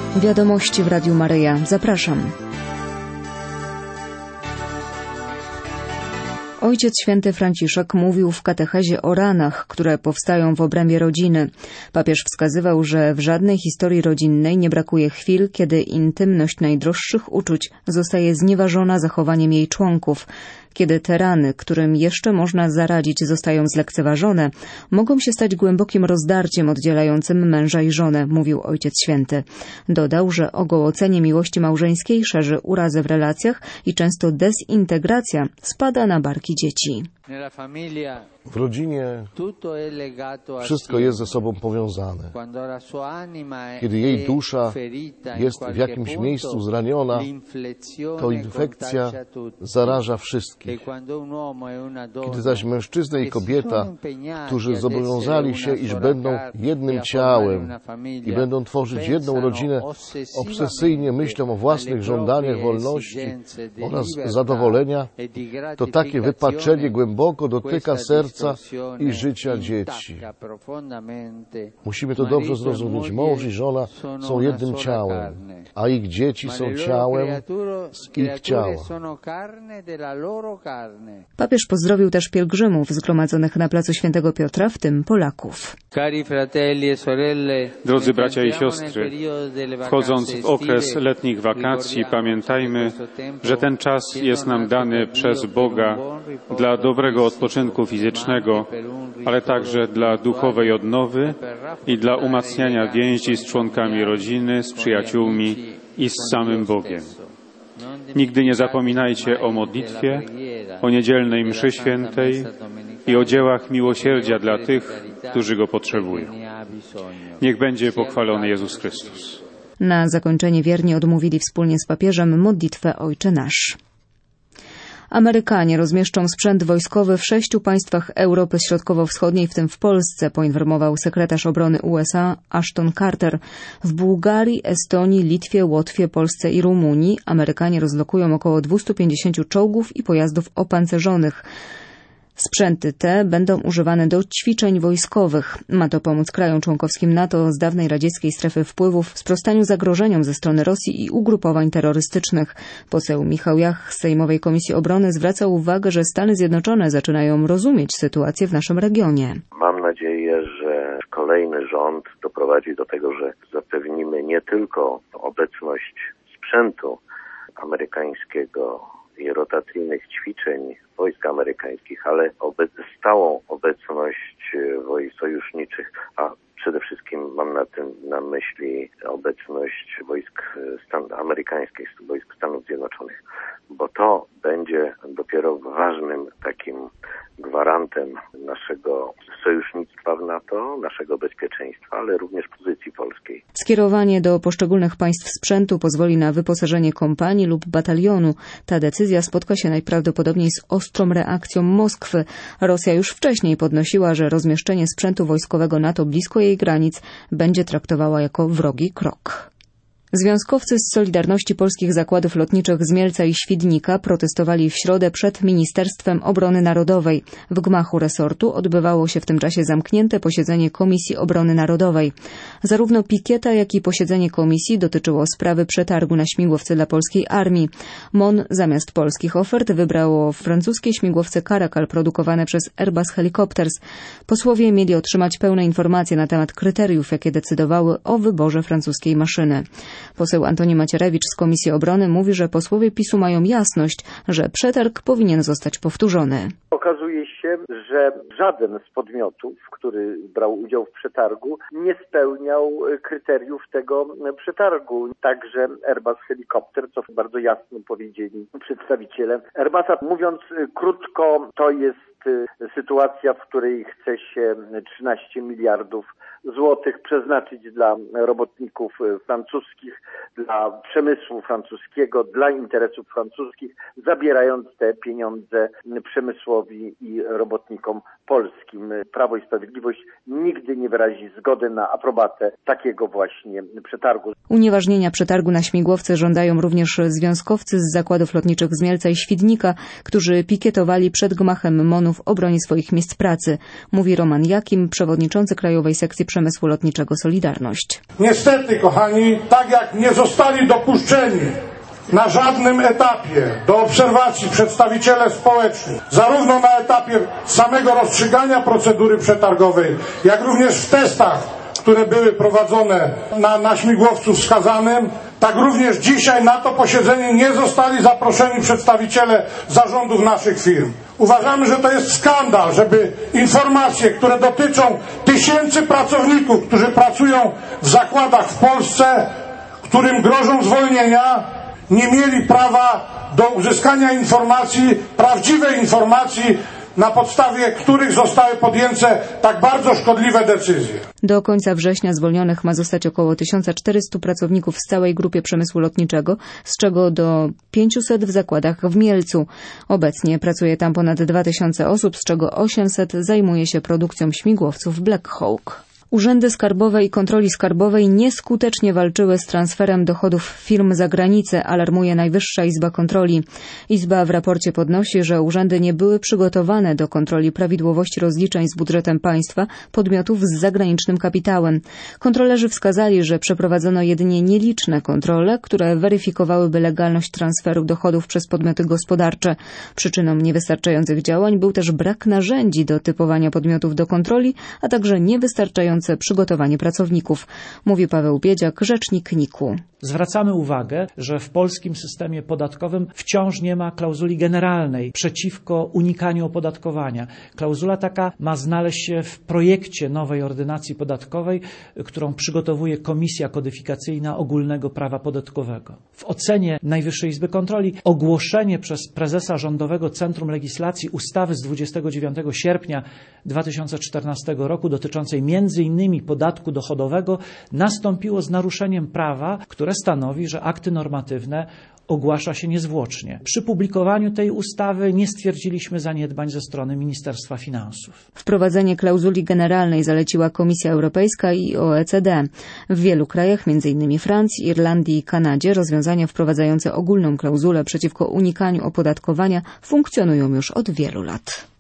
Wiadomości w Radiu Maryja. Zapraszam. Ojciec Święty Franciszek mówił w katechezie o ranach, które powstają w obrębie rodziny. Papież wskazywał, że w żadnej historii rodzinnej nie brakuje chwil, kiedy intymność najdroższych uczuć zostaje znieważona zachowaniem jej członków. Kiedy te rany, którym jeszcze można zaradzić, zostają zlekceważone, mogą się stać głębokim rozdarciem oddzielającym męża i żonę, mówił Ojciec Święty. Dodał, że ogołocenie miłości małżeńskiej szerzy urazę w relacjach i często dezintegracja spada na barki dzieci. W rodzinie wszystko jest ze sobą powiązane. Kiedy jej dusza jest w jakimś miejscu zraniona, to infekcja zaraża wszystkich. Kiedy zaś mężczyzna i kobieta, którzy zobowiązali się, iż będą jednym ciałem i będą tworzyć jedną rodzinę, obsesyjnie myślą o własnych żądaniach wolności oraz zadowolenia, to takie wypaczenie głęboko dotyka serca i życia dzieci. Musimy to dobrze zrozumieć. Mąż i żona są jednym ciałem, a ich dzieci są ciałem z ich ciała. Papież pozdrowił też pielgrzymów zgromadzonych na placu Świętego Piotra, w tym Polaków. Drodzy bracia i siostry, wchodząc w okres letnich wakacji, pamiętajmy, że ten czas jest nam dany przez Boga dla dobrego odpoczynku fizycznego, ale także dla duchowej odnowy i dla umacniania więzi z członkami rodziny, z przyjaciółmi i z samym Bogiem. Nigdy nie zapominajcie o modlitwie, o niedzielnej mszy świętej i o dziełach miłosierdzia dla tych, którzy go potrzebują. Niech będzie pochwalony Jezus Chrystus. Na zakończenie wierni odmówili wspólnie z papieżem modlitwę Ojcze Nasz. Amerykanie rozmieszczą sprzęt wojskowy w 6 państwach Europy Środkowo-Wschodniej, w tym w Polsce, poinformował sekretarz obrony USA Ashton Carter. W Bułgarii, Estonii, Litwie, Łotwie, Polsce i Rumunii Amerykanie rozlokują około 250 czołgów i pojazdów opancerzonych. Sprzęty te będą używane do ćwiczeń wojskowych. Ma to pomóc krajom członkowskim NATO z dawnej radzieckiej strefy wpływów w sprostaniu zagrożeniom ze strony Rosji i ugrupowań terrorystycznych. Poseł Michał Jach z Sejmowej Komisji Obrony zwraca uwagę, że Stany Zjednoczone zaczynają rozumieć sytuację w naszym regionie. Mam nadzieję, że kolejny rząd doprowadzi do tego, że zapewnimy nie tylko obecność sprzętu amerykańskiego i rotacyjnych ćwiczeń wojsk amerykańskich, ale stałą obecność wojsk sojuszniczych, a przede wszystkim mam na myśli obecność wojsk amerykańskich, wojsk Stanów Zjednoczonych, bo to będzie dopiero ważnym takim gwarantem naszego sojusznictwa w NATO, naszego bezpieczeństwa, ale również pozycji polskiej. Skierowanie do poszczególnych państw sprzętu pozwoli na wyposażenie kompanii lub batalionu. Ta decyzja spotka się najprawdopodobniej z ostrą reakcją Moskwy. Rosja już wcześniej podnosiła, że rozmieszczenie sprzętu wojskowego NATO blisko jej granic będzie traktowała jako wrogi krok. Związkowcy z Solidarności Polskich Zakładów Lotniczych z Mielca i Świdnika protestowali w środę przed Ministerstwem Obrony Narodowej. W gmachu resortu odbywało się w tym czasie zamknięte posiedzenie Komisji Obrony Narodowej. Zarówno pikieta, jak i posiedzenie komisji dotyczyło sprawy przetargu na śmigłowce dla polskiej armii. MON zamiast polskich ofert wybrało francuskie śmigłowce Caracal produkowane przez Airbus Helicopters. Posłowie mieli otrzymać pełne informacje na temat kryteriów, jakie decydowały o wyborze francuskiej maszyny. Poseł Antoni Macierewicz z Komisji Obrony mówi, że posłowie PiS-u mają jasność, że przetarg powinien zostać powtórzony. Okazuje się, że żaden z podmiotów, który brał udział w przetargu, nie spełniał kryteriów tego przetargu. Także Airbus Helicopter, co bardzo jasno powiedzieli przedstawiciele Airbusa. Mówiąc krótko, to jest sytuacja, w której chce się 13 miliardów złotych przeznaczyć dla robotników francuskich, dla przemysłu francuskiego, dla interesów francuskich, zabierając te pieniądze przemysłowi i robotnikom polskim. Prawo i Sprawiedliwość nigdy nie wyrazi zgody na aprobatę takiego właśnie przetargu. Unieważnienia przetargu na śmigłowce żądają również związkowcy z zakładów lotniczych z Mielca i Świdnika, którzy pikietowali przed gmachem MON-u w obronie swoich miejsc pracy, mówi Roman Jakim, przewodniczący Krajowej Sekcji Przemysłu Lotniczego Solidarność. Niestety, kochani, tak jak nie zostali dopuszczeni na żadnym etapie do obserwacji przedstawiciele społeczni, zarówno na etapie samego rozstrzygania procedury przetargowej, jak również w testach, które były prowadzone na śmigłowcu wskazanym, tak również dzisiaj na to posiedzenie nie zostali zaproszeni przedstawiciele zarządów naszych firm. Uważamy, że to jest skandal, żeby informacje, które dotyczą tysięcy pracowników, którzy pracują w zakładach w Polsce, którym grożą zwolnienia, nie mieli prawa do uzyskania informacji, prawdziwej informacji, na podstawie których zostały podjęte tak bardzo szkodliwe decyzje. Do końca września zwolnionych ma zostać około 1400 pracowników w całej grupie przemysłu lotniczego, z czego do 500 w zakładach w Mielcu. Obecnie pracuje tam ponad 2000 osób, z czego 800 zajmuje się produkcją śmigłowców Black Hawk. Urzędy skarbowe i kontroli skarbowej nieskutecznie walczyły z transferem dochodów firm za granicę, alarmuje Najwyższa Izba Kontroli. Izba w raporcie podnosi, że urzędy nie były przygotowane do kontroli prawidłowości rozliczeń z budżetem państwa podmiotów z zagranicznym kapitałem. Kontrolerzy wskazali, że przeprowadzono jedynie nieliczne kontrole, które weryfikowałyby legalność transferu dochodów przez podmioty gospodarcze. Przyczyną niewystarczających działań był też brak narzędzi do typowania podmiotów do kontroli, a także niewystarczające przygotowanie pracowników, mówi Paweł Biedziak, rzecznik NIK-u. Zwracamy uwagę, że w polskim systemie podatkowym wciąż nie ma klauzuli generalnej przeciwko unikaniu opodatkowania. Klauzula taka ma znaleźć się w projekcie nowej ordynacji podatkowej, którą przygotowuje Komisja Kodyfikacyjna Ogólnego Prawa Podatkowego. W ocenie Najwyższej Izby Kontroli ogłoszenie przez prezesa Rządowego Centrum Legislacji ustawy z 29 sierpnia 2014 roku dotyczącej m.in. podatku dochodowego nastąpiło z naruszeniem prawa, które stanowi, że akty normatywne ogłasza się niezwłocznie. Przy publikowaniu tej ustawy nie stwierdziliśmy zaniedbań ze strony Ministerstwa Finansów. Wprowadzenie klauzuli generalnej zaleciła Komisja Europejska i OECD. W wielu krajach, m.in. Francji, Irlandii i Kanadzie, rozwiązania wprowadzające ogólną klauzulę przeciwko unikaniu opodatkowania funkcjonują już od wielu lat.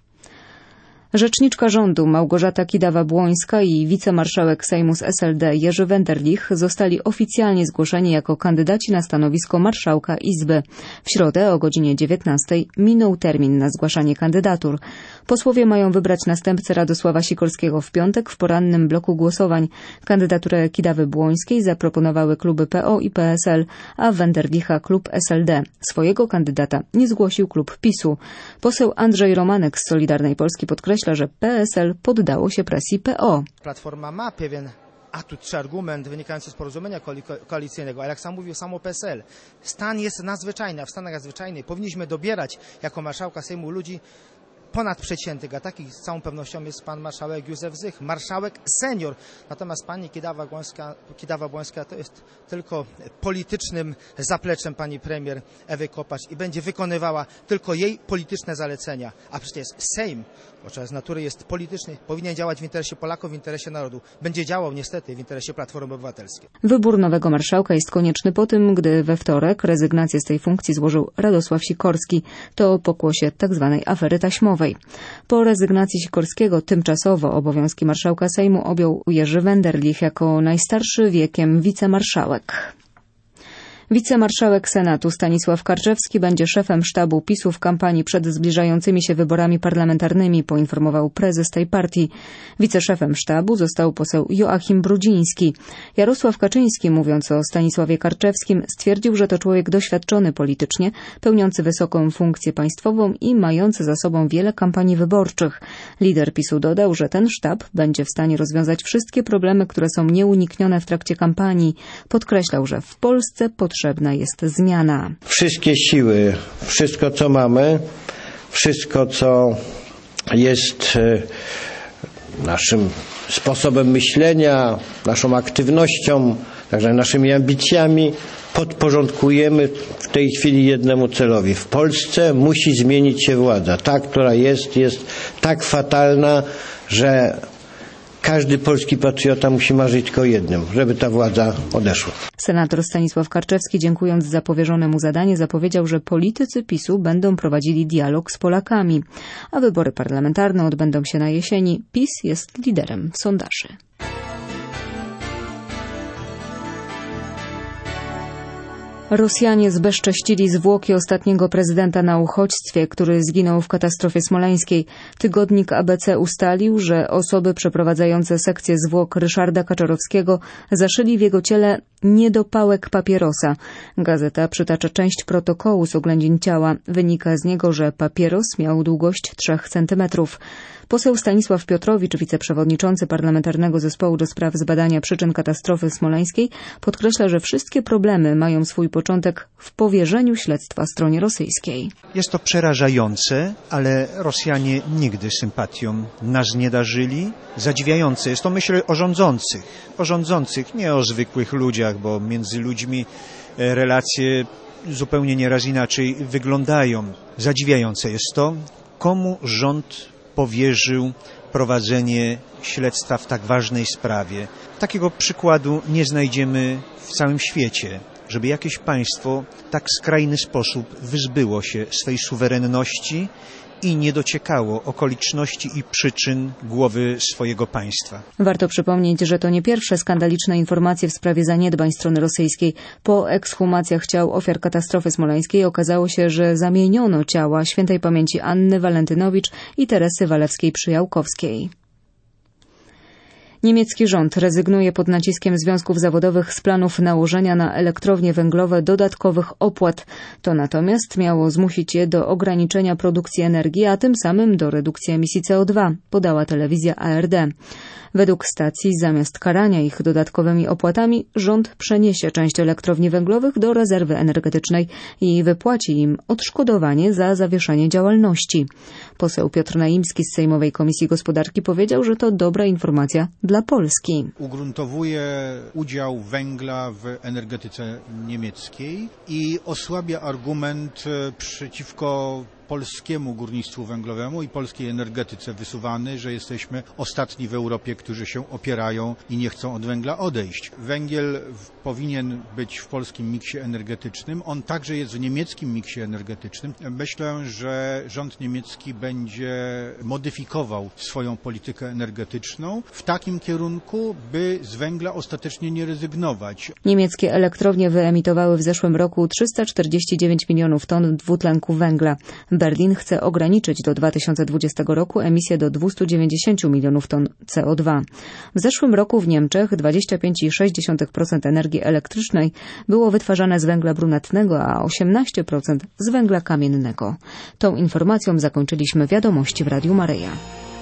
Rzeczniczka rządu Małgorzata Kidawa-Błońska i wicemarszałek Sejmu z SLD Jerzy Wenderlich zostali oficjalnie zgłoszeni jako kandydaci na stanowisko marszałka Izby. W środę o godzinie 19 minął termin na zgłaszanie kandydatur. Posłowie mają wybrać następcę Radosława Sikorskiego w piątek w porannym bloku głosowań. Kandydaturę Kidawy-Błońskiej zaproponowały kluby PO i PSL, a Wenderlicha klub SLD. Swojego kandydata nie zgłosił klub PiS-u. Poseł Andrzej Romanek z Solidarnej Polski podkreśla, że PSL poddało się presji PO. Platforma ma pewien atut czy argument wynikający z porozumienia koalicyjnego, ale jak sam mówił samo PSL, stan jest nadzwyczajny, a w stanach nadzwyczajnych powinniśmy dobierać jako marszałka Sejmu ludzi ponadprzeciętnych, a takich z całą pewnością jest pan marszałek Józef Zych, marszałek senior. Natomiast pani Kidawa-Błońska to jest tylko politycznym zapleczem pani premier Ewy Kopacz i będzie wykonywała tylko jej polityczne zalecenia. A przecież Sejm, bo z natury jest polityczny, powinien działać w interesie Polaków, w interesie narodu. Będzie działał niestety w interesie Platformy Obywatelskiej. Wybór nowego marszałka jest konieczny po tym, gdy we wtorek rezygnację z tej funkcji złożył Radosław Sikorski. To pokłosie tzw. afery taśmowej. Po rezygnacji Sikorskiego tymczasowo obowiązki marszałka Sejmu objął Jerzy Wenderlich jako najstarszy wiekiem wicemarszałek. Wicemarszałek Senatu Stanisław Karczewski będzie szefem sztabu PiS-u w kampanii przed zbliżającymi się wyborami parlamentarnymi, poinformował prezes tej partii. Wiceszefem sztabu został poseł Joachim Brudziński. Jarosław Kaczyński, mówiąc o Stanisławie Karczewskim, stwierdził, że to człowiek doświadczony politycznie, pełniący wysoką funkcję państwową i mający za sobą wiele kampanii wyborczych. Lider PiS-u dodał, że ten sztab będzie w stanie rozwiązać wszystkie problemy, które są nieuniknione w trakcie kampanii. Podkreślał, że w Polsce potrzebna jest zmiana. Wszystkie siły, wszystko co mamy, wszystko co jest naszym sposobem myślenia, naszą aktywnością, także naszymi ambicjami podporządkujemy w tej chwili jednemu celowi. W Polsce musi zmienić się władza. Ta, która jest tak fatalna, że każdy polski patriota musi marzyć tylko o jednym, żeby ta władza odeszła. Senator Stanisław Karczewski, dziękując za powierzone mu zadanie, zapowiedział, że politycy PiS-u będą prowadzili dialog z Polakami, a wybory parlamentarne odbędą się na jesieni. PiS jest liderem sondaży. Rosjanie zbezcześcili zwłoki ostatniego prezydenta na uchodźstwie, który zginął w katastrofie smoleńskiej. Tygodnik ABC ustalił, że osoby przeprowadzające sekcję zwłok Ryszarda Kaczorowskiego zaszyli w jego ciele niedopałek papierosa. Gazeta przytacza część protokołu z oględzin ciała. Wynika z niego, że papieros miał długość 3 centymetrów. Poseł Stanisław Piotrowicz, wiceprzewodniczący Parlamentarnego Zespołu do spraw zbadania przyczyn katastrofy smoleńskiej, podkreśla, że wszystkie problemy mają swój początek w powierzeniu śledztwa stronie rosyjskiej. Jest to przerażające, ale Rosjanie nigdy sympatią nas nie darzyli. Zadziwiające jest to, myślę, o rządzących, nie o zwykłych ludziach, bo między ludźmi relacje zupełnie nieraz inaczej wyglądają. Zadziwiające jest to, komu rząd powierzył prowadzenie śledztwa w tak ważnej sprawie. Takiego przykładu nie znajdziemy w całym świecie, żeby jakieś państwo w tak skrajny sposób wyzbyło się swej suwerenności i nie dociekało okoliczności i przyczyn głowy swojego państwa. Warto przypomnieć, że to nie pierwsze skandaliczne informacje w sprawie zaniedbań strony rosyjskiej. Po ekshumacjach ciał ofiar katastrofy smoleńskiej okazało się, że zamieniono ciała świętej pamięci Anny Walentynowicz i Teresy Walewskiej-Przyjałkowskiej. Niemiecki rząd rezygnuje pod naciskiem związków zawodowych z planów nałożenia na elektrownie węglowe dodatkowych opłat. To natomiast miało zmusić je do ograniczenia produkcji energii, a tym samym do redukcji emisji CO2, podała telewizja ARD. Według stacji zamiast karania ich dodatkowymi opłatami rząd przeniesie część elektrowni węglowych do rezerwy energetycznej i wypłaci im odszkodowanie za zawieszenie działalności. Poseł Piotr Naimski z Sejmowej Komisji Gospodarki powiedział, że to dobra informacja dla Polski. Ugruntowuje udział węgla w energetyce niemieckiej i osłabia argument przeciwko polskiemu górnictwu węglowemu i polskiej energetyce wysuwany, że jesteśmy ostatni w Europie, którzy się opierają i nie chcą od węgla odejść. Węgiel powinien być w polskim miksie energetycznym. On także jest w niemieckim miksie energetycznym. Myślę, że rząd niemiecki będzie modyfikował swoją politykę energetyczną w takim kierunku, by z węgla ostatecznie nie rezygnować. Niemieckie elektrownie wyemitowały w zeszłym roku 349 milionów ton dwutlenku węgla. Berlin chce ograniczyć do 2020 roku emisję do 290 milionów ton CO2. W zeszłym roku w Niemczech 25,6% energii elektrycznej było wytwarzane z węgla brunatnego, a 18% z węgla kamiennego. Tą informacją zakończyliśmy wiadomości w Radiu Maryja.